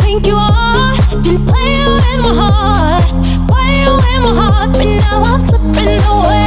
think you are. Been playing with my heart, but now I'm slipping away.